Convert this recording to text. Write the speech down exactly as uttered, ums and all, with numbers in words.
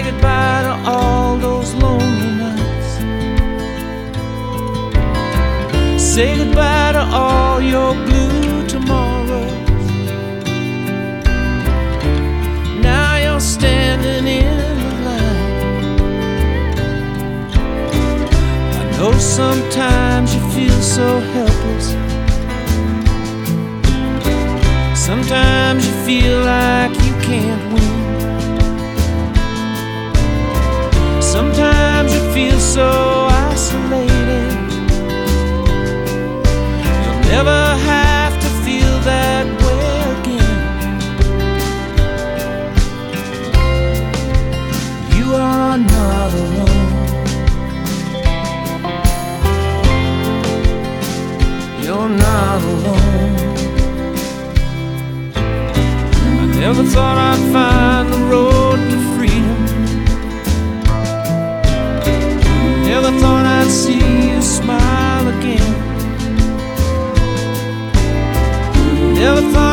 goodbye to all those lonely nights. Say goodbye to all your blue tomorrows. Now you're standing in the light. I know sometimes you feel so helpless. Sometimes you feel like you can't win. Sometimes you feel so isolated. You'll never have to feel that way again. You are not alone. You're not alone. Never thought I'd find the road to freedom. Never thought I'd see you smile again. Never thought